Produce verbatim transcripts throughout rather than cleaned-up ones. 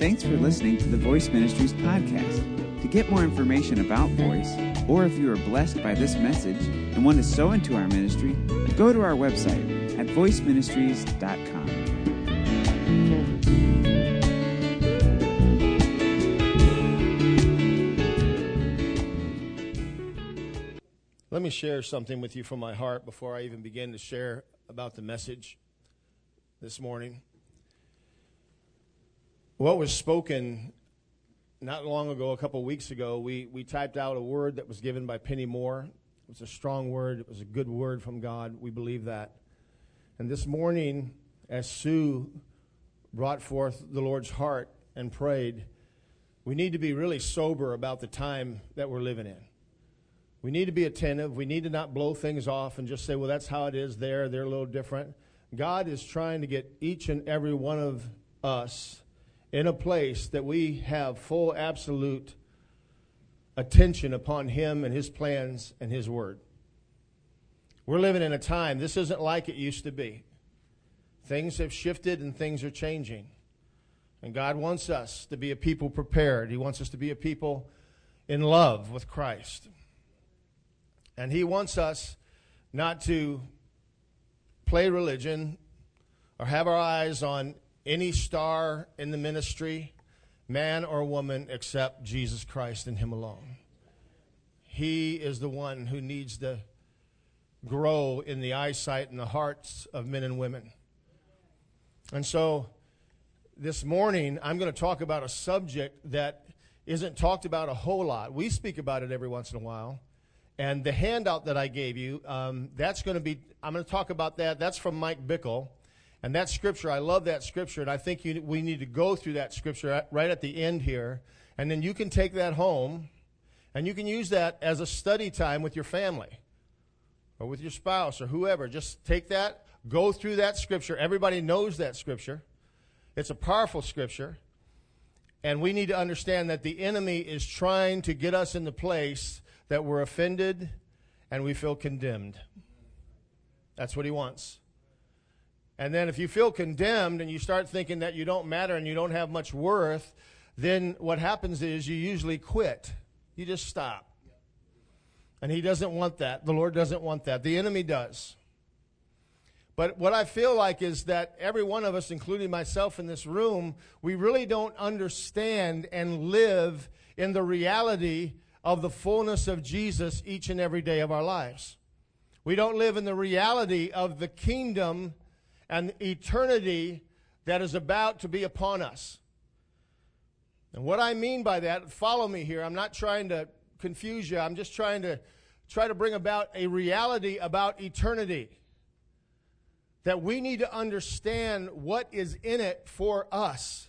Thanks for listening to the Voice Ministries podcast. To get more information about Voice, or if you are blessed by this message and want to sow into our ministry, go to our website at voice ministries dot com. Let me share something with you from my heart before I even begin to share about the message this morning. What was spoken not long ago, a couple weeks ago, we, we typed out a word that was given by Penny Moore. It was a strong word. It was a good word from God. We believe that. And this morning, as Sue brought forth the Lord's heart and prayed, we need to be really sober about the time that we're living in. We need to be attentive. We need to not blow things off and just say, well, that's how it is there. They're a little different. God is trying to get each and every one of us in a place that we have full, absolute attention upon Him and His plans and His Word. We're living in a time, this isn't like it used to be. Things have shifted and things are changing. And God wants us to be a people prepared. He wants us to be a people in love with Christ. And He wants us not to play religion or have our eyes on any star in the ministry, man or woman, except Jesus Christ and Him alone. He is the one who needs to grow in the eyesight and the hearts of men and women. And so this morning, I'm going to talk about a subject that isn't talked about a whole lot. We speak about it every once in a while. And the handout that I gave you, um, that's going to be, I'm going to talk about that. That's from Mike Bickle. And that scripture, I love that scripture, and I think you, we need to go through that scripture at, right at the end here. And then you can take that home, and you can use that as a study time with your family or with your spouse or whoever. Just take that, go through that scripture. Everybody knows that scripture. It's a powerful scripture. And we need to understand that the enemy is trying to get us in the place that we're offended and we feel condemned. That's what he wants. And then if you feel condemned and you start thinking that you don't matter and you don't have much worth, then what happens is you usually quit. You just stop. And he doesn't want that. The Lord doesn't want that. The enemy does. But what I feel like is that every one of us, including myself in this room, we really don't understand and live in the reality of the fullness of Jesus each and every day of our lives. We don't live in the reality of the kingdom and eternity that is about to be upon us. And what I mean by that, follow me here. I'm not trying to confuse you. I'm just trying to try to bring about a reality about eternity. That we need to understand what is in it for us.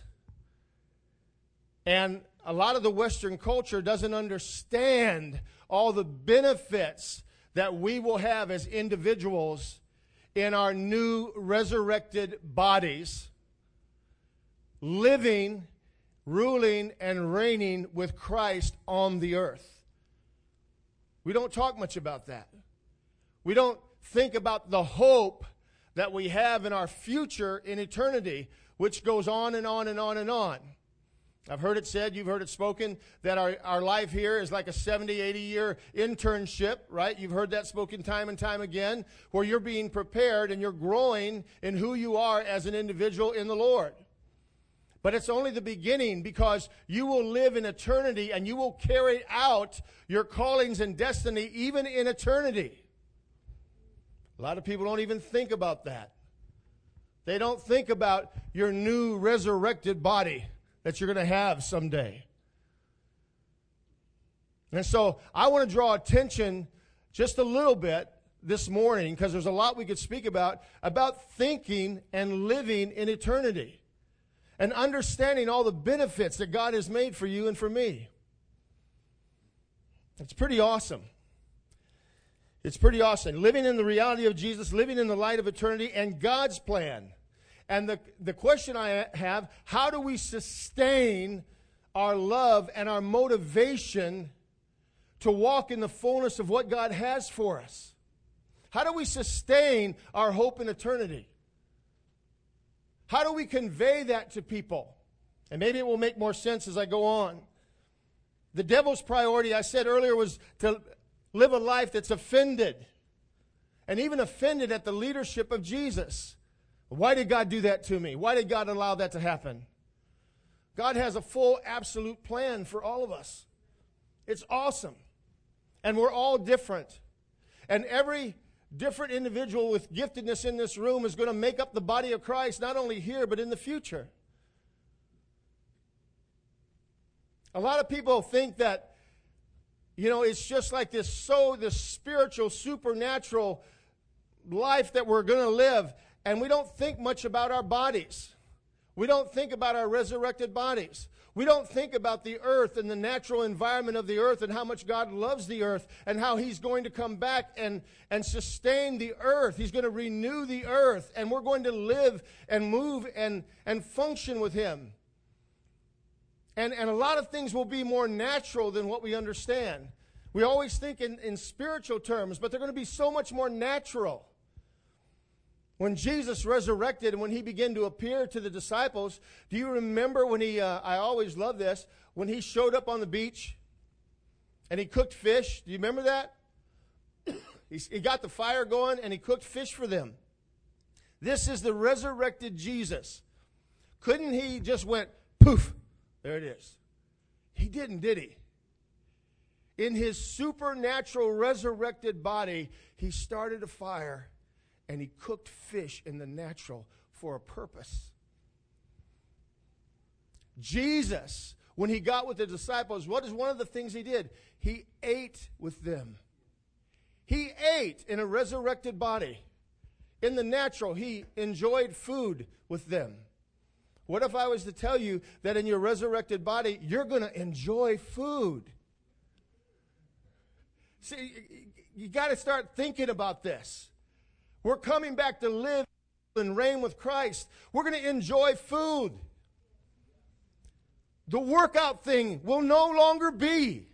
And a lot of the Western culture doesn't understand all the benefits that we will have as individuals in our new resurrected bodies, living, ruling, and reigning with Christ on the earth. We don't talk much about that. We don't think about the hope that we have in our future in eternity, which goes on and on and on and on. I've heard it said, you've heard it spoken, that our, our life here is like a seventy, eighty year internship, right? You've heard that spoken time and time again, where you're being prepared and you're growing in who you are as an individual in the Lord. But it's only the beginning, because you will live in eternity and you will carry out your callings and destiny even in eternity. A lot of people don't even think about that. They don't think about your new resurrected body that you're going to have someday. And so I want to draw attention just a little bit this morning, because there's a lot we could speak about, about thinking and living in eternity and understanding all the benefits that God has made for you and for me. It's pretty awesome. It's pretty awesome. Living in the reality of Jesus, living in the light of eternity and God's plan. And the, the question I have, how do we sustain our love and our motivation to walk in the fullness of what God has for us? How do we sustain our hope in eternity? How do we convey that to people? And maybe it will make more sense as I go on. The devil's priority, I said earlier, was to live a life that's offended. And even offended at the leadership of Jesus. Why did God do that to me? Why did God allow that to happen? God has a full, absolute plan for all of us. It's awesome. And we're all different. And every different individual with giftedness in this room is going to make up the body of Christ, not only here, but in the future. A lot of people think that, you know, it's just like this, so this spiritual, supernatural life that we're going to live, and we don't think much about our bodies. We don't think about our resurrected bodies. We don't think about the earth and the natural environment of the earth and how much God loves the earth and how He's going to come back and, and sustain the earth. He's going to renew the earth, and we're going to live and move and, and function with Him. And, and a lot of things will be more natural than what we understand. We always think in, in spiritual terms, but they're going to be so much more natural. When Jesus resurrected and when He began to appear to the disciples, do you remember when He, uh, I always love this, when He showed up on the beach and He cooked fish? Do you remember that? he, he got the fire going and He cooked fish for them. This is the resurrected Jesus. Couldn't He just went, poof, there it is. He didn't, did He? In His supernatural resurrected body, He started a fire. And He cooked fish in the natural for a purpose. Jesus, when He got with the disciples, what is one of the things He did? He ate with them. He ate in a resurrected body. In the natural, He enjoyed food with them. What if I was to tell you that in your resurrected body, you're going to enjoy food? See, you got to start thinking about this. We're coming back to live and reign with Christ. We're going to enjoy food. The workout thing will no longer be.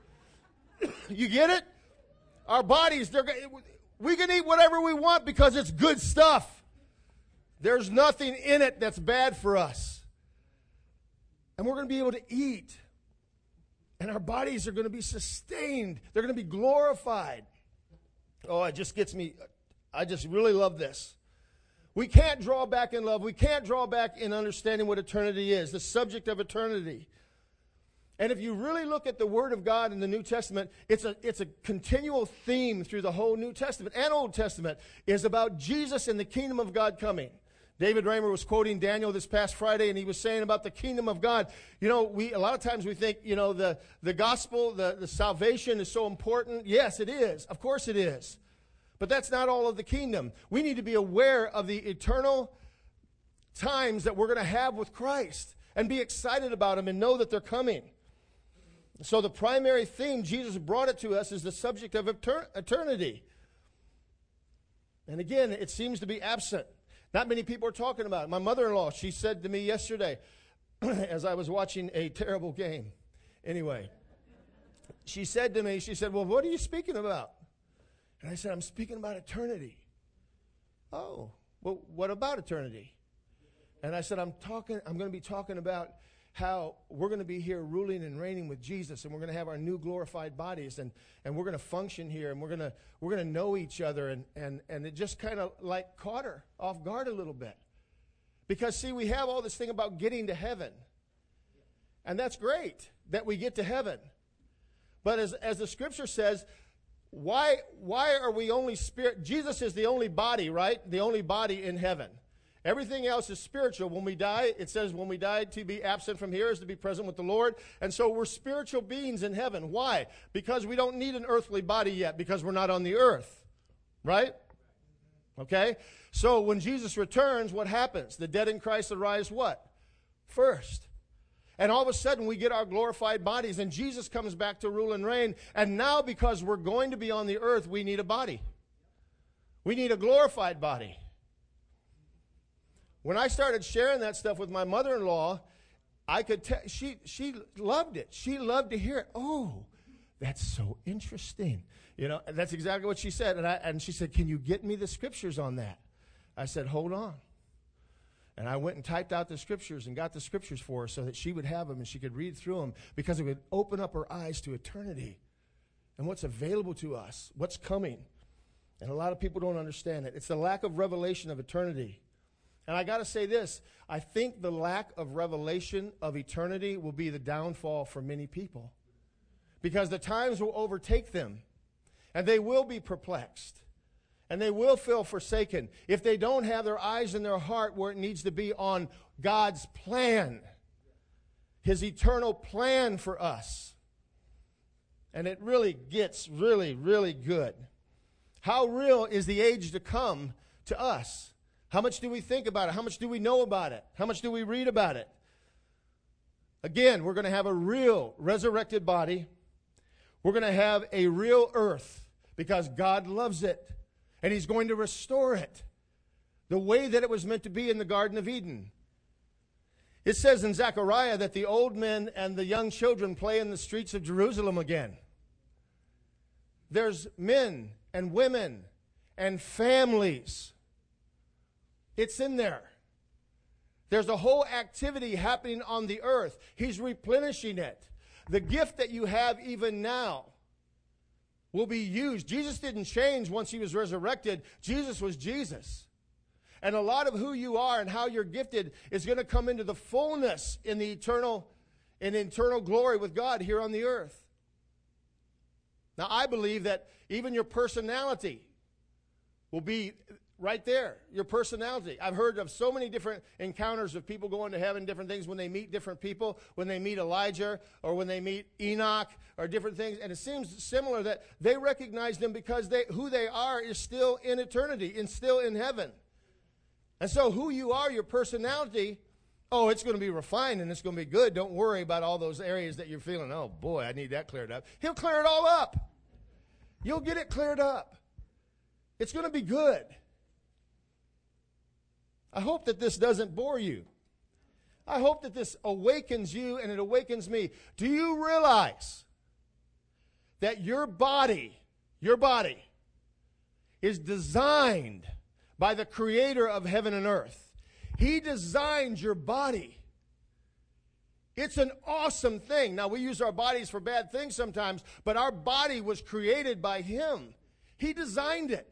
You get it? Our bodies, they're we can eat whatever we want because it's good stuff. There's nothing in it that's bad for us. And we're going to be able to eat. And our bodies are going to be sustained. They're going to be glorified. Oh, it just gets me... I just really love this. We can't draw back in love. We can't draw back in understanding what eternity is, the subject of eternity. And if you really look at the Word of God in the New Testament, it's a, it's a continual theme through the whole New Testament and Old Testament is about Jesus and the kingdom of God coming. David Raymer was quoting Daniel this past Friday, and he was saying about the kingdom of God. You know, we a lot of times we think, you know, the, the gospel, the, the salvation is so important. Yes, it is. Of course it is. But that's not all of the kingdom. We need to be aware of the eternal times that we're going to have with Christ and be excited about them and know that they're coming. So the primary theme, Jesus brought it to us, is the subject of etern- eternity. And again, it seems to be absent. Not many people are talking about it. My mother-in-law, she said to me yesterday, as I was watching a terrible game. Anyway, she said to me, she said, well, what are you speaking about? And I said, I'm speaking about eternity. Oh, well, what about eternity? And I said, I'm talking, I'm going to be talking about how we're going to be here ruling and reigning with Jesus, and we're going to have our new glorified bodies, and, and we're going to function here, and we're going to we're going to know each other, and, and, and it just kind of like caught her off guard a little bit. Because, see, we have all this thing about getting to heaven. And that's great that we get to heaven. But as, as the Scripture says, Why why are we only spirit? Jesus is the only body, right? The only body in heaven. Everything else is spiritual. When we die, it says when we die, to be absent from here is to be present with the Lord. And so we're spiritual beings in heaven. Why? Because we don't need an earthly body yet, because we're not on the earth. Right? Okay? So when Jesus returns, what happens? The dead in Christ arise what? First. And all of a sudden, we get our glorified bodies, and Jesus comes back to rule and reign. And now, because we're going to be on the earth, we need a body. We need a glorified body. When I started sharing that stuff with my mother-in-law, I could tell, she, she loved it. She loved to hear it. Oh, that's so interesting. You know, and that's exactly what she said. And, I, and she said, can you get me the scriptures on that? I said, hold on. And I went and typed out the scriptures and got the scriptures for her so that she would have them and she could read through them, because it would open up her eyes to eternity and what's available to us, what's coming. And a lot of people don't understand it. It's the lack of revelation of eternity. And I got to say this, I think the lack of revelation of eternity will be the downfall for many people, because the times will overtake them and they will be perplexed. And they will feel forsaken if they don't have their eyes and their heart where it needs to be on God's plan, His eternal plan for us. And it really gets really, really good. How real is the age to come to us? How much do we think about it? How much do we know about it? How much do we read about it? Again, we're going to have a real resurrected body. We're going to have a real earth because God loves it. And He's going to restore it the way that it was meant to be in the Garden of Eden. It says in Zechariah that the old men and the young children play in the streets of Jerusalem again. There's men and women and families. It's in there. There's a whole activity happening on the earth. He's replenishing it. The gift that you have even now will be used. Jesus didn't change once He was resurrected. Jesus was Jesus. And a lot of who you are and how you're gifted is going to come into the fullness in the eternal, in eternal glory with God here on the earth. Now, I believe that even your personality will be right there, your personality. I've heard of so many different encounters of people going to heaven, different things when they meet different people, when they meet Elijah or when they meet Enoch or different things. And it seems similar that they recognize them because they, who they are is still in eternity and still in heaven. And so who you are, your personality, oh, it's going to be refined and it's going to be good. Don't worry about all those areas that you're feeling, oh boy, I need that cleared up. He'll clear it all up. You'll get it cleared up. It's going to be good. I hope that this doesn't bore you. I hope that this awakens you and it awakens me. Do you realize that your body, your body, is designed by the Creator of heaven and earth? He designed your body. It's an awesome thing. Now, we use our bodies for bad things sometimes, but our body was created by Him. He designed it.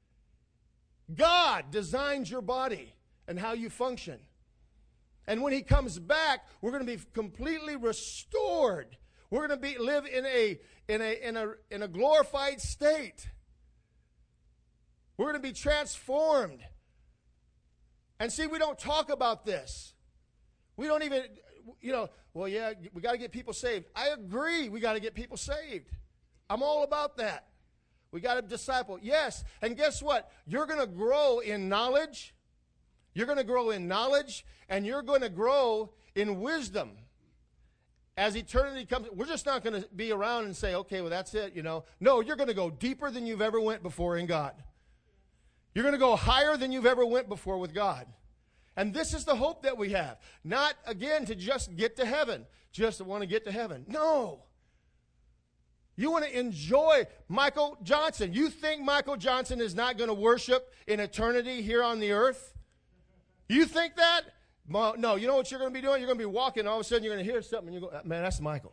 God designed your body and how you function. And when He comes back, we're going to be completely restored. We're going to be live in a in a in a in a glorified state. We're going to be transformed. And see, we don't talk about this. We don't even, you know, well, yeah, we got to get people saved. I agree, we got to get people saved. I'm all about that. We got to disciple. Yes, and guess what? You're going to grow in knowledge. You're going to grow in knowledge, and you're going to grow in wisdom. As eternity comes, we're just not going to be around and say, okay, well, that's it, you know. No, you're going to go deeper than you've ever went before in God. You're going to go higher than you've ever went before with God. And this is the hope that we have. Not, again, to just get to heaven. Just to want to get to heaven. No. You want to enjoy Michael Johnson. You think Michael Johnson is not going to worship in eternity here on the earth? You think that? No, you know what you're going to be doing? You're going to be walking, and all of a sudden you're going to hear something, and you go, man, that's Michael.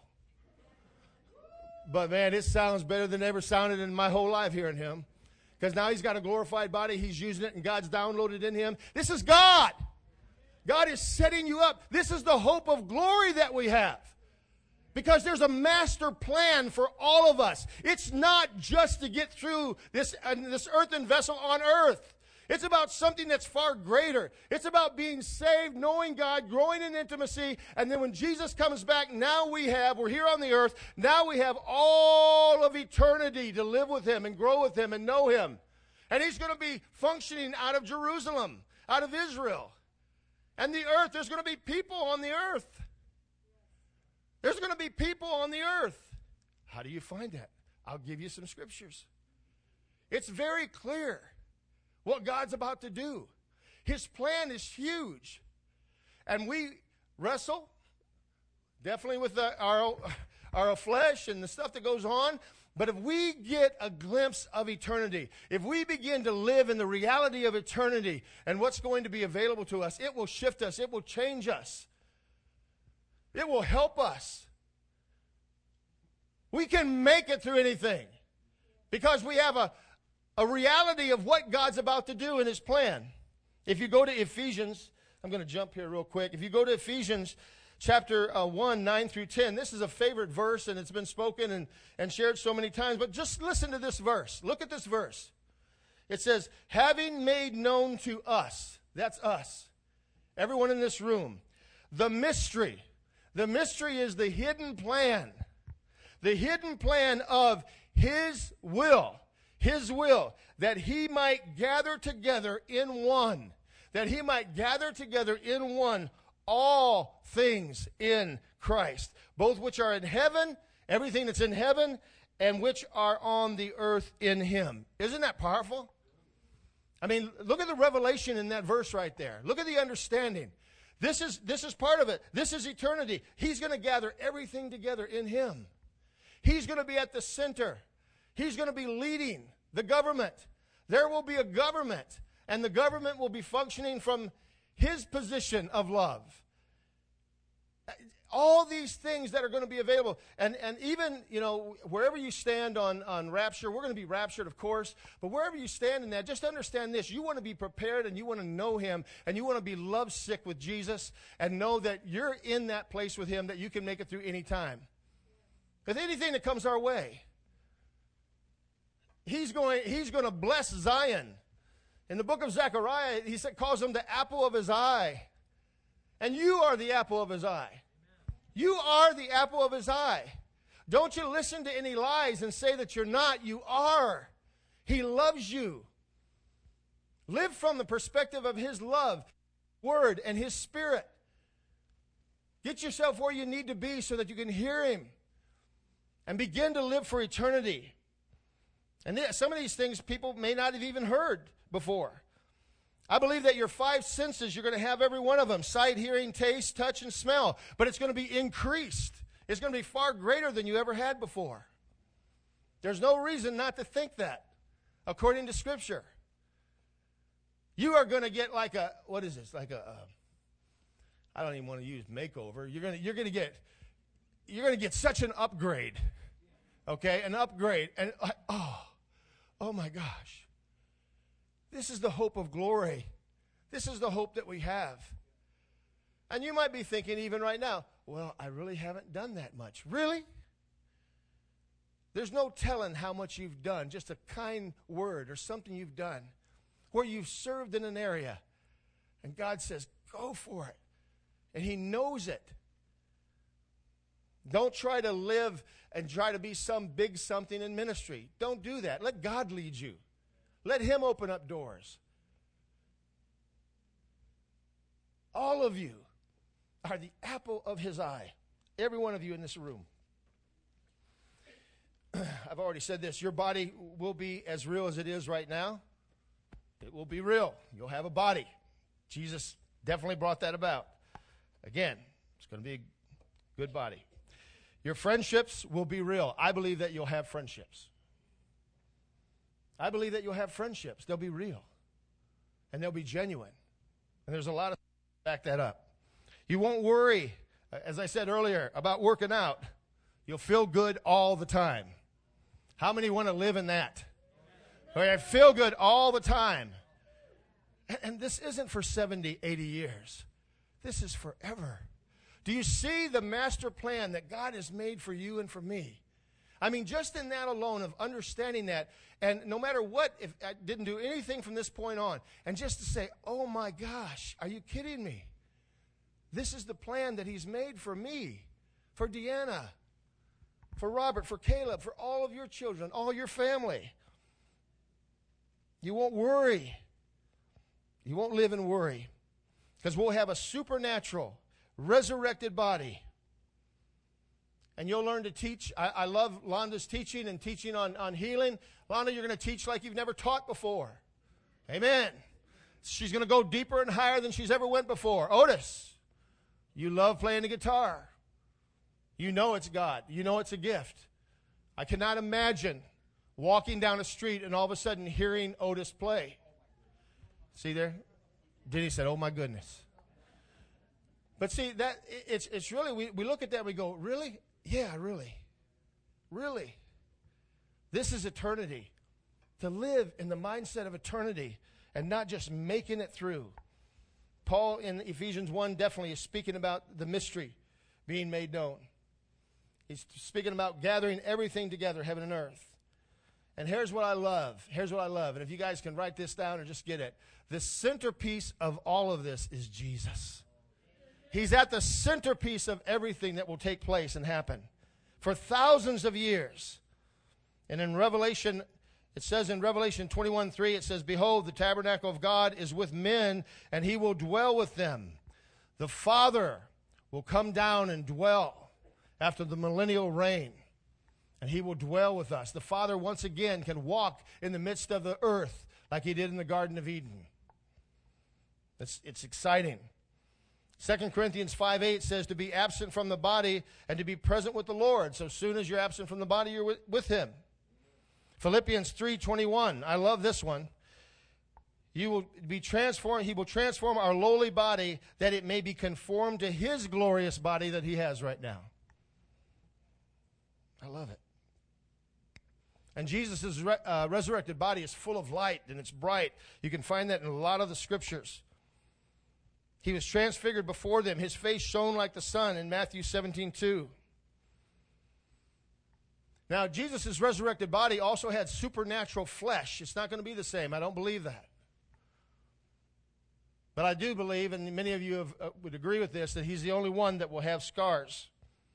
But, man, it sounds better than ever sounded in my whole life hearing him. Because now he's got a glorified body, he's using it, and God's downloaded in him. This is God. God is setting you up. This is the hope of glory that we have. Because there's a master plan for all of us. It's not just to get through this, uh, this earthen vessel on earth. It's about something that's far greater. It's about being saved, knowing God, growing in intimacy, and then when Jesus comes back, now we have, we're here on the earth, now we have all of eternity to live with Him and grow with Him and know Him. And He's going to be functioning out of Jerusalem, out of Israel. And the earth, there's going to be people on the earth. There's going to be people on the earth. How do you find that? I'll give you some scriptures. It's very clear what God's about to do. His plan is huge. And we wrestle, definitely with the, our, our flesh and the stuff that goes on. But if we get a glimpse of eternity, if we begin to live in the reality of eternity and what's going to be available to us, it will shift us. It will change us. It will help us. We can make it through anything because we have a, a reality of what God's about to do in His plan. If you go to Ephesians, I'm going to jump here real quick. If you go to Ephesians chapter uh, one, nine through ten, this is a favorite verse, and it's been spoken and, and shared so many times. But just listen to this verse. Look at this verse. It says, having made known to us, that's us, everyone in this room, the mystery. The mystery is the hidden plan. The hidden plan of His will. His will, that He might gather together in one. That He might gather together in one all things in Christ. Both which are in heaven, everything that's in heaven, and which are on the earth in Him. Isn't that powerful? I mean, look at the revelation in that verse right there. Look at the understanding. This is, this is part of it. This is eternity. He's going to gather everything together in Him. He's going to be at the center. He's going to be leading the government. There will be a government, and the government will be functioning from His position of love. All these things that are going to be available. And, and even, you know, wherever you stand on, on rapture, we're going to be raptured, of course, but wherever you stand in that, just understand this. You want to be prepared, and you want to know Him, and you want to be lovesick with Jesus, and know that you're in that place with Him, that you can make it through any time. With anything that comes our way. He's going, he's going to bless Zion. In the book of Zechariah, he said, calls him the apple of His eye. And you are the apple of His eye. You are the apple of His eye. Don't you listen to any lies and say that you're not. You are. He loves you. Live from the perspective of His love, Word, and His Spirit. Get yourself where you need to be so that you can hear Him and begin to live for eternity. And some of these things people may not have even heard before. I believe that your five senses, you're going to have every one of them. Sight, hearing, taste, touch, and smell. But it's going to be increased. It's going to be far greater than you ever had before. There's no reason not to think that, according to Scripture. You are going to get like a, what is this? Like a, uh, I don't even want to use makeover. You're going to, you're going to get, you're going to get such an upgrade. Okay, an upgrade. And, uh, oh, oh my gosh. This is the hope of glory. This is the hope that we have. And you might be thinking even right now, well, I really haven't done that much. Really? There's no telling how much you've done, just a kind word or something you've done where you've served in an area. And God says, go for it. And He knows it. Don't try to live and try to be some big something in ministry. Don't do that. Let God lead you. Let Him open up doors. All of you are the apple of His eye. Every one of you in this room. I've already said this. Your body will be as real as it is right now. It will be real. You'll have a body. Jesus definitely brought that about. Again, it's going to be a good body. Your friendships will be real. I believe that you'll have friendships. I believe that you'll have friendships. They'll be real. And they'll be genuine. And there's a lot of back that up. You won't worry, as I said earlier, about working out. You'll feel good all the time. How many want to live in that? I feel good all the time. And this isn't for seventy, eighty years. This is forever. Do you see the master plan that God has made for you and for me? I mean, just in that alone of understanding that, and no matter what, if I didn't do anything from this point on, and just to say, oh my gosh, are you kidding me? This is the plan that He's made for me, for Deanna, for Robert, for Caleb, for all of your children, all your family. You won't worry. You won't live in worry, because we'll have a supernatural, resurrected body. And you'll learn to teach. I, I love Londa's teaching and teaching on, on healing. Londa, you're going to teach like you've never taught before. Amen. She's going to go deeper and higher than she's ever went before. Otis, you love playing the guitar. You know it's God. You know it's a gift. I cannot imagine walking down a street and all of a sudden hearing Otis play. See there? Denny said, oh my goodness. But see, that it's it's really, we, we look at that and we go, really? Yeah, really. Really. This is eternity. To live in the mindset of eternity and not just making it through. Paul in Ephesians one definitely is speaking about the mystery being made known. He's speaking about gathering everything together, heaven and earth. And here's what I love. Here's what I love. And if you guys can write this down or just get it. The centerpiece of all of this is Jesus. He's at the centerpiece of everything that will take place and happen for thousands of years. And in Revelation, it says in Revelation twenty-one three, it says, behold, the tabernacle of God is with men, and he will dwell with them. The Father will come down and dwell after the millennial reign, and he will dwell with us. The Father once again can walk in the midst of the earth like he did in the Garden of Eden. It's, it's exciting. Second Corinthians five eight says to be absent from the body and to be present with the Lord. So as soon as you're absent from the body, you're with, with him. Philippians three twenty-one. I love this one. You will be transformed. He will transform our lowly body that it may be conformed to his glorious body that he has right now. I love it. And Jesus' re- uh, resurrected body is full of light and it's bright. You can find that in a lot of the scriptures. He was transfigured before them. His face shone like the sun in Matthew seventeen two. Now, Jesus' resurrected body also had supernatural flesh. It's not going to be the same. I don't believe that. But I do believe, and many of you have, uh, would agree with this, that he's the only one that will have scars.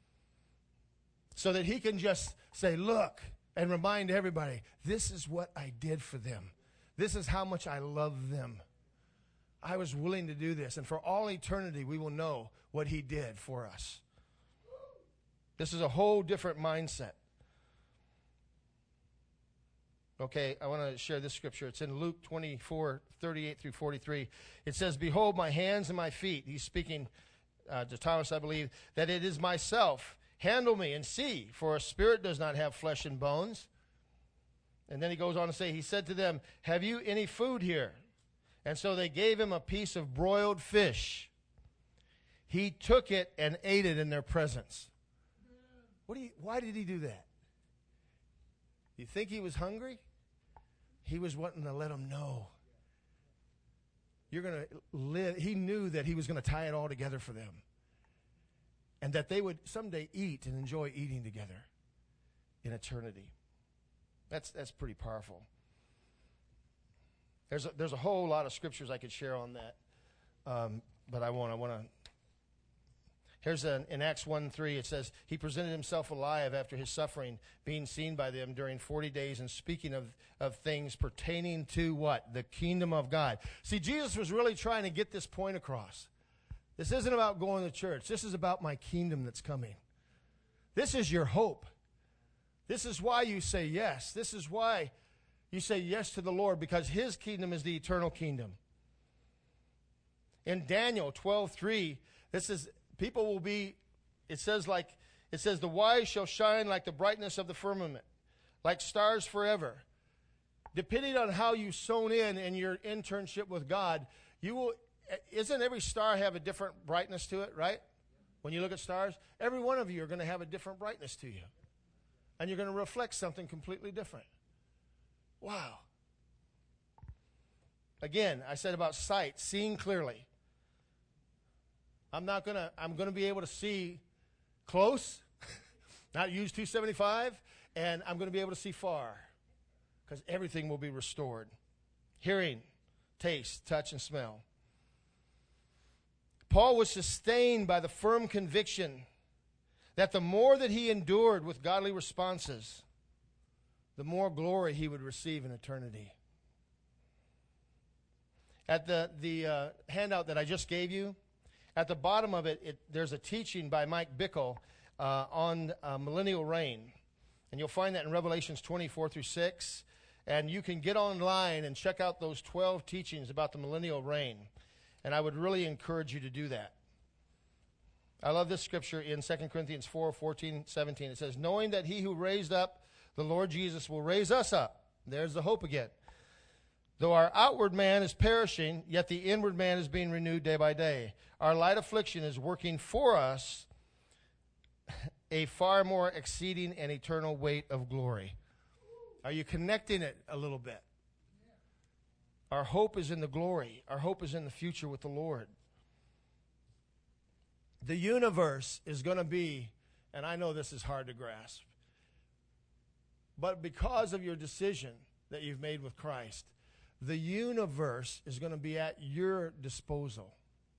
So that he can just say, look, and remind everybody, this is what I did for them. This is how much I love them. I was willing to do this. And for all eternity, we will know what he did for us. This is a whole different mindset. Okay, I want to share this scripture. It's in Luke twenty-four, thirty-eight through forty-three. It says, behold, my hands and my feet. He's speaking uh, to Thomas, I believe, that it is myself. Handle me and see, for a spirit does not have flesh and bones. And then he goes on to say, he said to them, have you any food here? And so they gave him a piece of broiled fish. He took it and ate it in their presence. What do you, why did he do that? You think he was hungry? He was wanting to let them know. You're going to live. He knew that he was going to tie it all together for them. And that they would someday eat and enjoy eating together in eternity. That's that's pretty powerful. There's a, there's a whole lot of scriptures I could share on that. Um, but I want I want to. Here's an, in Acts one three, it says, he presented himself alive after his suffering, being seen by them during forty days and speaking of, of things pertaining to what? The kingdom of God. See, Jesus was really trying to get this point across. This isn't about going to church. This is about my kingdom that's coming. This is your hope. This is why you say yes. This is why you say yes to the Lord, because his kingdom is the eternal kingdom. In Daniel twelve three, this is... People will be, it says like, it says, the wise shall shine like the brightness of the firmament, like stars forever. Depending on how you sewn in in your internship with God, you will, isn't every star have a different brightness to it, right? When you look at stars, every one of you are going to have a different brightness to you. And you're going to reflect something completely different. Wow. Again, I said about sight, seeing clearly. I'm not going to, I'm going to be able to see close, not use two seventy-five, and I'm going to be able to see far because everything will be restored. Hearing, taste, touch, and smell. Paul was sustained by the firm conviction that the more that he endured with godly responses, the more glory he would receive in eternity. At the, the uh, handout that I just gave you, at the bottom of it, it there's a teaching by Mike Bickle uh, on uh, millennial reign. And you'll find that in Revelations twenty-four through six. And you can get online and check out those twelve teachings about the millennial reign. And I would really encourage you to do that. I love this scripture in Second Corinthians four, fourteen, seventeen. It says, knowing that he who raised up the Lord Jesus will raise us up. There's the hope again. Though our outward man is perishing, yet the inward man is being renewed day by day. Our light affliction is working for us a far more exceeding and eternal weight of glory. Are you connecting it a little bit? Our hope is in the glory. Our hope is in the future with the Lord. The universe is going to be, and I know this is hard to grasp, but because of your decision that you've made with Christ, the universe is going to be at your disposal.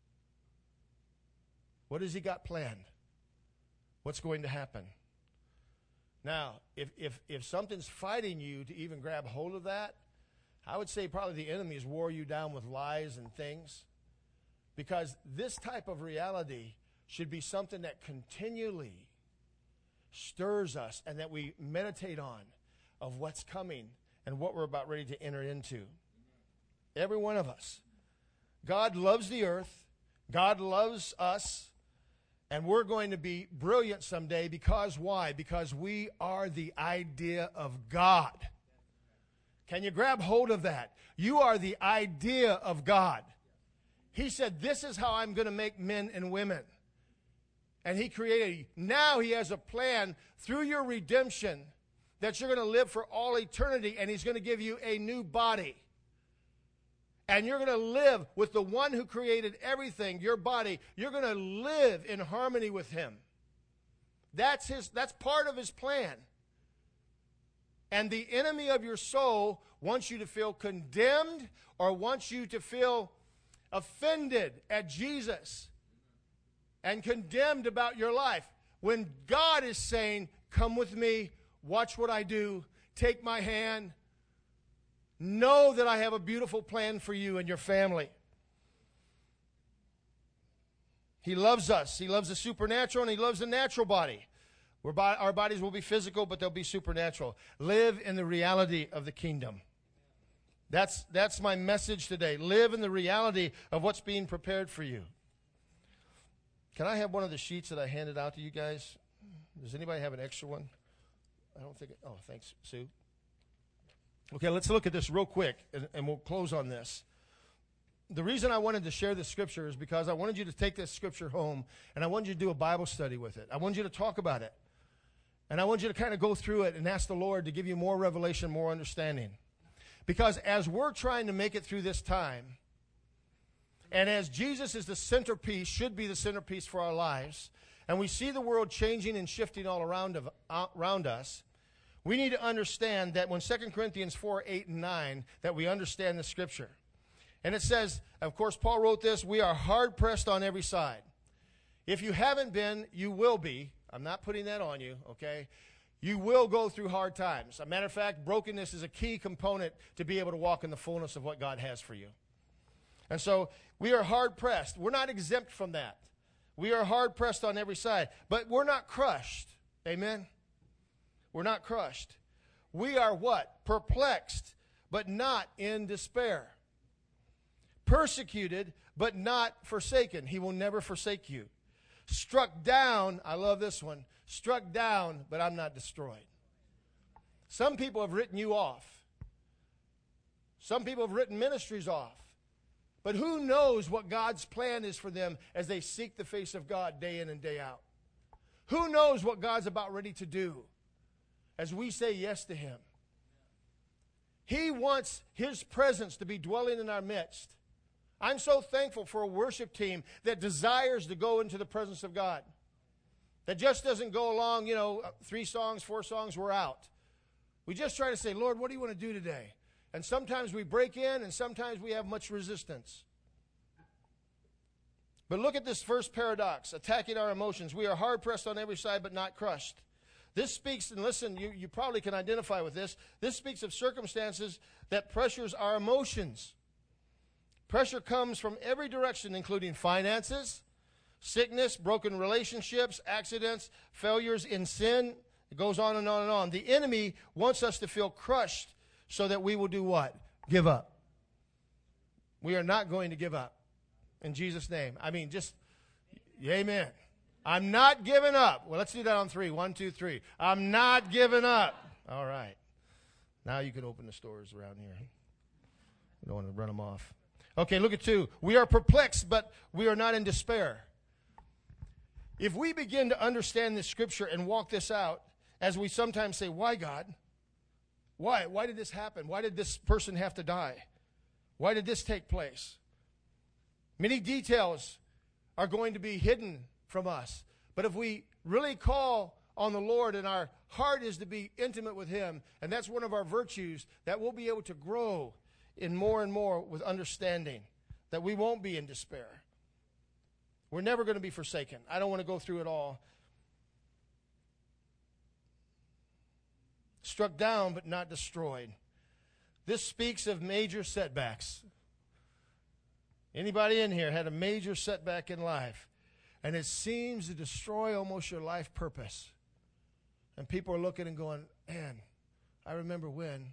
What has he got planned? What's going to happen? Now, if, if, if something's fighting you to even grab hold of that, I would say probably the enemy has wore you down with lies and things. Because this type of reality should be something that continually stirs us and that we meditate on of what's coming and what we're about ready to enter into. Every one of us. God loves the earth. God loves us. And we're going to be brilliant someday because why? Because we are the idea of God. Can you grab hold of that? You are the idea of God. He said, this is how I'm going to make men and women. And he created you. Now he has a plan through your redemption that you're going to live for all eternity, and he's going to give you a new body. And you're going to live with the one who created everything, your body. You're going to live in harmony with him. That's his, that's part of his plan. And the enemy of your soul wants you to feel condemned or wants you to feel offended at Jesus and condemned about your life. When God is saying, come with me, watch what I do, take my hand, know that I have a beautiful plan for you and your family. He loves us. He loves the supernatural and he loves the natural body. We're bo- our bodies will be physical, but they'll be supernatural. Live in the reality of the kingdom. That's, that's my message today. Live in the reality of what's being prepared for you. Can I have one of the sheets that I handed out to you guys? Does anybody have an extra one? I don't think. It, oh, thanks, Sue. Okay, let's look at this real quick, and, and we'll close on this. The reason I wanted to share this scripture is because I wanted you to take this scripture home, and I wanted you to do a Bible study with it. I wanted you to talk about it. And I want you to kind of go through it and ask the Lord to give you more revelation, more understanding. Because as we're trying to make it through this time, and as Jesus is the centerpiece, should be the centerpiece for our lives, and we see the world changing and shifting all around, of, uh, around us, we need to understand that when Second Corinthians four, eight, and nine, that we understand the scripture. And it says, of course, Paul wrote this, we are hard-pressed on every side. If you haven't been, you will be. I'm not putting that on you, okay? You will go through hard times. As a matter of fact, brokenness is a key component to be able to walk in the fullness of what God has for you. And so we are hard-pressed. We're not exempt from that. We are hard-pressed on every side. But we're not crushed. Amen? We're not crushed. We are what? Perplexed, but not in despair. Persecuted, but not forsaken. He will never forsake you. Struck down, I love this one, struck down, but I'm not destroyed. Some people have written you off. Some people have written ministries off. But who knows what God's plan is for them as they seek the face of God day in and day out? Who knows what God's about ready to do as we say yes to him? He wants his presence to be dwelling in our midst. I'm so thankful for a worship team that desires to go into the presence of God. That just doesn't go along, you know, three songs, four songs, we're out. We just try to say, Lord, what do you want to do today? And sometimes we break in and sometimes we have much resistance. But look at this first paradox, attacking our emotions. We are hard-pressed on every side but not crushed. This speaks, and listen, you, you probably can identify with this. This speaks of circumstances that pressures our emotions. Pressure comes from every direction, including finances, sickness, broken relationships, accidents, failures in sin. It goes on and on and on. The enemy wants us to feel crushed so that we will do what? Give up. We are not going to give up. In Jesus' name. I mean, just, amen. I'm not giving up. Well, let's do that on three. One, two, three. I'm not giving up. All right. Now you can open the stores around here. I don't want to run them off. Okay, look at two. We are perplexed, but we are not in despair. If we begin to understand this scripture and walk this out, as we sometimes say, why, God? Why? Why did this happen? Why did this person have to die? Why did this take place? Many details are going to be hidden from us. But if we really call on the Lord and our heart is to be intimate with Him, and that's one of our virtues, that we'll be able to grow in more and more with understanding, that we won't be in despair. We're never going to be forsaken. I don't want to go through it all. Struck down but not destroyed. This speaks of major setbacks. Anybody in here had a major setback in life, and it seems to destroy almost your life purpose. And people are looking and going, man, I remember when.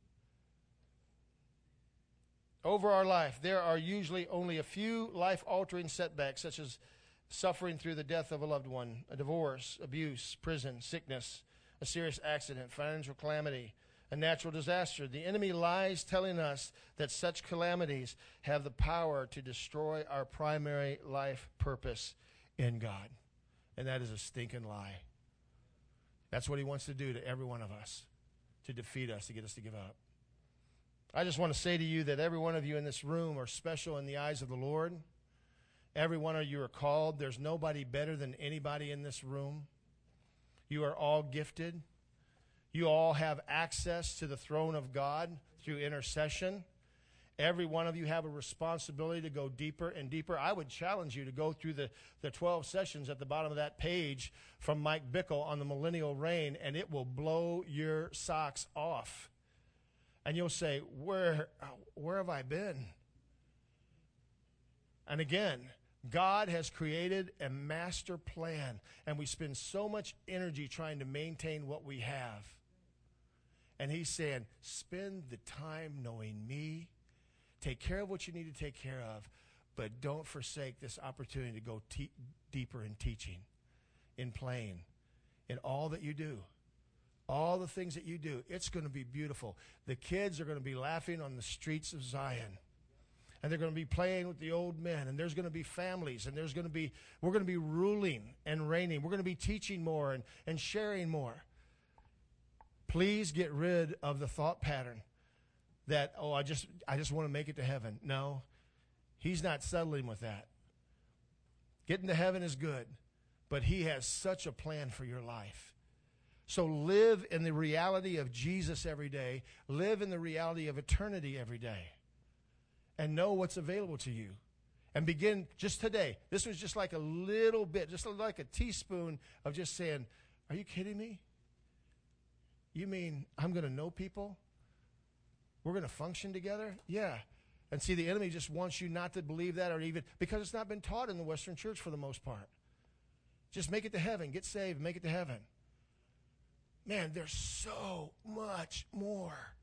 Over our life, there are usually only a few life-altering setbacks, such as suffering through the death of a loved one, a divorce, abuse, prison, sickness, a serious accident, financial calamity, a natural disaster. The enemy lies telling us that such calamities have the power to destroy our primary life purpose in God. And that is a stinking lie. That's what he wants to do to every one of us, to defeat us, to get us to give up. I just want to say to you that every one of you in this room are special in the eyes of the Lord. Every one of you are called. There's nobody better than anybody in this room. You are all gifted. You all have access to the throne of God through intercession. Every one of you have a responsibility to go deeper and deeper. I would challenge you to go through the, the twelve sessions at the bottom of that page from Mike Bickle on the millennial reign, and it will blow your socks off. And you'll say, where, where have I been? And again, God has created a master plan, and we spend so much energy trying to maintain what we have. And he's saying, spend the time knowing me. Take care of what you need to take care of, but don't forsake this opportunity to go te- deeper in teaching, in playing, in all that you do. All the things that you do, it's going to be beautiful. The kids are going to be laughing on the streets of Zion. And they're going to be playing with the old men. And there's going to be families. And there's going to be, we're going to be ruling and reigning. We're going to be teaching more and, and sharing more. Please get rid of the thought pattern that, oh, I just, I just want to make it to heaven. No, he's not settling with that. Getting to heaven is good, but he has such a plan for your life. So live in the reality of Jesus every day. Live in the reality of eternity every day. And know what's available to you. And begin just today. This was just like a little bit, just like a teaspoon of just saying, are you kidding me? You mean I'm going to know people? We're going to function together? Yeah. And see, the enemy just wants you not to believe that, or even, because it's not been taught in the Western church for the most part. Just make it to heaven. Get saved. Make it to heaven. Man, there's so much more.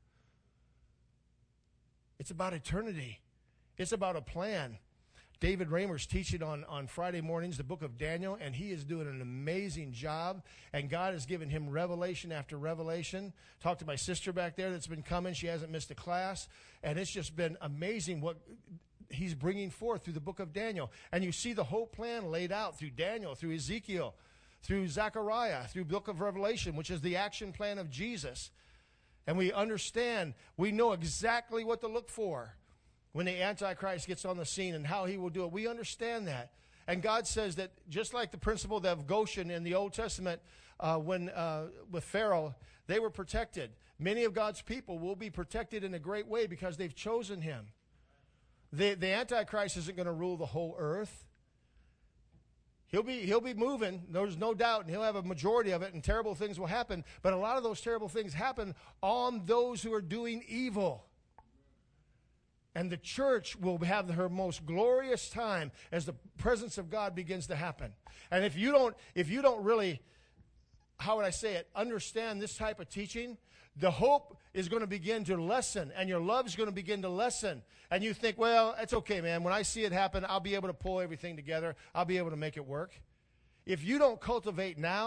It's about eternity. It's about a plan. David Raymer's teaching on, on Friday mornings the book of Daniel, and he is doing an amazing job, and God has given him revelation after revelation. Talked to my sister back there that's been coming. She hasn't missed a class, and it's just been amazing what he's bringing forth through the book of Daniel. And you see the whole plan laid out through Daniel, through Ezekiel, through Zechariah, through book of Revelation, which is the action plan of Jesus. And we understand, we know exactly what to look for when the Antichrist gets on the scene and how he will do it. We understand that. And God says that just like the principle of Goshen in the Old Testament, uh, when uh, with Pharaoh, they were protected. Many of God's people will be protected in a great way because they've chosen him. The, the Antichrist isn't going to rule the whole earth. He'll be, he'll be moving, there's no doubt, and he'll have a majority of it, and terrible things will happen. But a lot of those terrible things happen on those who are doing evil. And the church will have her most glorious time as the presence of God begins to happen. And if you don't, if you don't really, how would I say it, understand this type of teaching, the hope is going to begin to lessen, and your love is going to begin to lessen. And you think, well, it's okay, man. When I see it happen, I'll be able to pull everything together. I'll be able to make it work. If you don't cultivate now,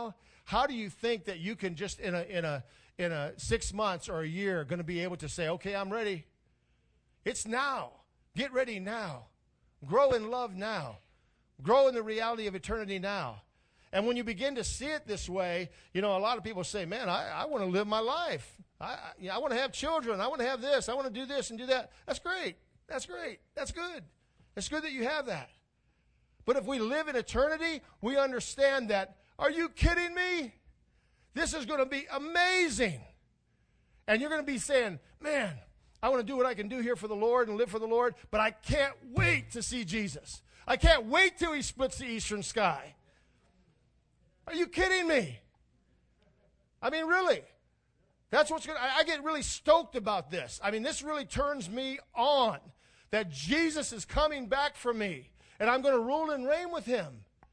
How do you think that you can just in a in a in a six months or a year going to be able to say, okay, I'm ready? It's now. Get ready now. Grow in love now. Grow in the reality of eternity now. And when you begin to see it this way, you know, a lot of people say, man, I, I want to live my life. I, I, you know, I want to have children. I want to have this. I want to do this and do that. That's great. That's great. That's good. It's good that you have that. But if we live in eternity, we understand that, are you kidding me? This is going to be amazing. And you're going to be saying, man, I want to do what I can do here for the Lord and live for the Lord, but I can't wait to see Jesus. I can't wait till he splits the eastern sky. Are you kidding me? I mean, really. That's what's going to, I get really stoked about this. I mean, this really turns me on, that Jesus is coming back for me, and I'm going to rule and reign with him.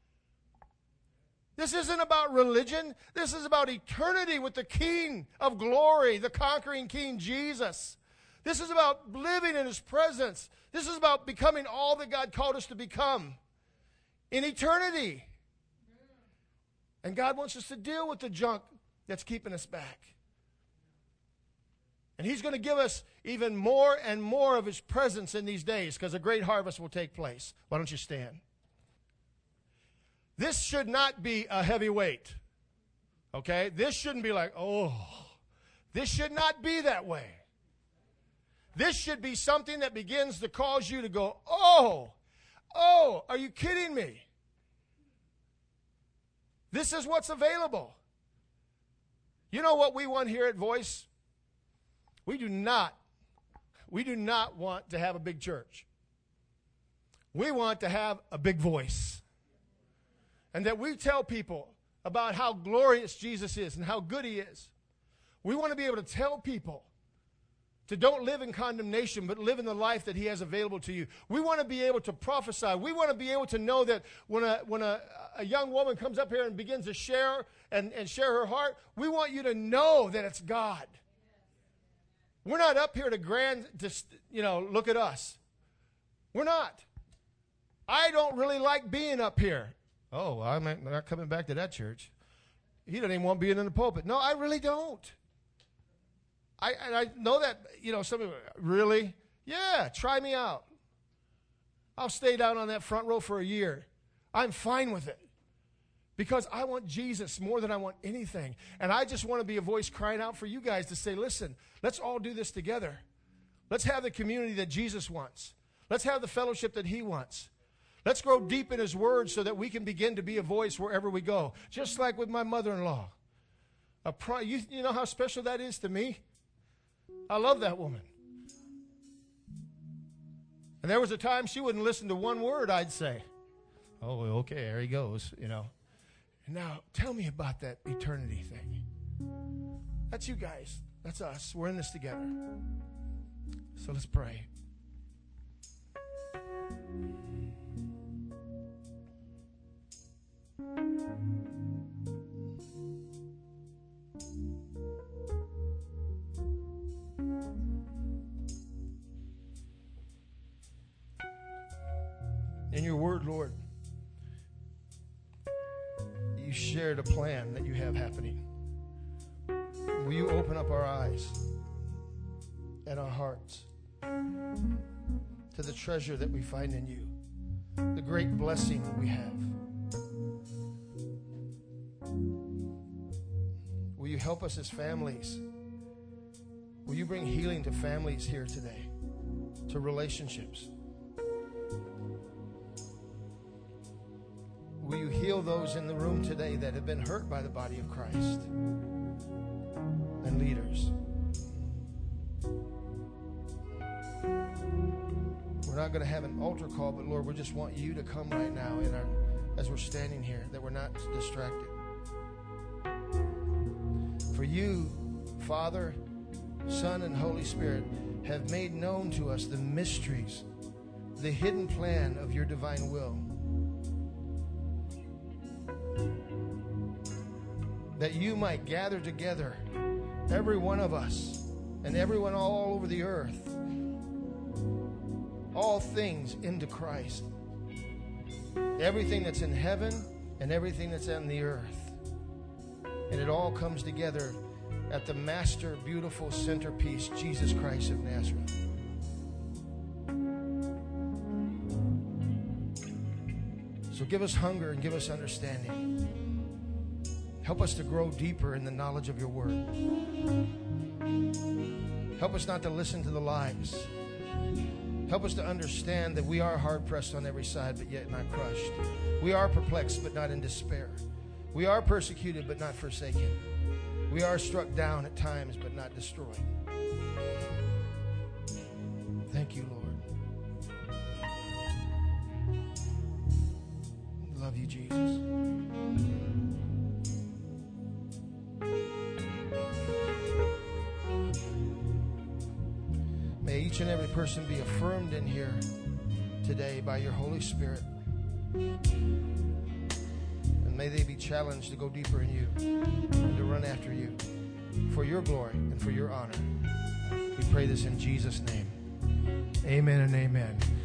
This isn't about religion. This is about eternity with the King of glory, the conquering King Jesus. This is about living in his presence. This is about becoming all that God called us to become in eternity. And God wants us to deal with the junk that's keeping us back. And he's going to give us even more and more of his presence in these days, because a great harvest will take place. Why don't you stand? This should not be a heavy weight. Okay? This shouldn't be like, oh. This should not be that way. This should be something that begins to cause you to go, oh, oh, are you kidding me? This is what's available. You know what we want here at Voice? We do not, we do not want to have a big church. We want to have a big voice. And that we tell people about how glorious Jesus is and how good he is. We want to be able to tell people to don't live in condemnation, but live in the life that he has available to you. We want to be able to prophesy. We want to be able to know that when a when a, a young woman comes up here and begins to share and, and share her heart, we want you to know that it's God. We're not up here to grand, to, you know, look at us. We're not. I don't really like being up here. Oh, I'm not coming back to that church. He doesn't even want being in the pulpit. No, I really don't. I, and I know that, you know, some people, really? Yeah, try me out. I'll stay down on that front row for a year. I'm fine with it. Because I want Jesus more than I want anything. And I just want to be a voice crying out for you guys to say, listen, let's all do this together. Let's have the community that Jesus wants. Let's have the fellowship that he wants. Let's grow deep in his word so that we can begin to be a voice wherever we go. Just like with my mother-in-law. A pri- you, you know how special that is to me? I love that woman. And there was a time she wouldn't listen to one word I'd say. Oh, okay, there he goes, you know. And now, tell me about that eternity thing. That's you guys. That's us. We're in this together. So let's pray. In your word, Lord, you shared a plan that you have happening. Will you open up our eyes and our hearts to the treasure that we find in you, the great blessing that we have? Will you help us as families? Will you bring healing to families here today, to relationships? Will you heal those in the room today that have been hurt by the body of Christ and leaders? We're not going to have an altar call, but Lord, we just want you to come right now in our, as we're standing here, that we're not distracted. For you, Father, Son, and Holy Spirit have made known to us the mysteries, the hidden plan of your divine will. That you might gather together every one of us and everyone all over the earth, all things into Christ. Everything that's in heaven and everything that's on the earth. And it all comes together at the master, beautiful centerpiece, Jesus Christ of Nazareth. So give us hunger and give us understanding. Help us to grow deeper in the knowledge of your word. Help us not to listen to the lies. Help us to understand that we are hard-pressed on every side, but yet not crushed. We are perplexed, but not in despair. We are persecuted, but not forsaken. We are struck down at times, but not destroyed. Thank you, Lord. Love you, Jesus. May each and every person be affirmed in here today by your Holy Spirit. And may they be challenged to go deeper in you and to run after you for your glory and for your honor. We pray this in Jesus' name. Amen and amen.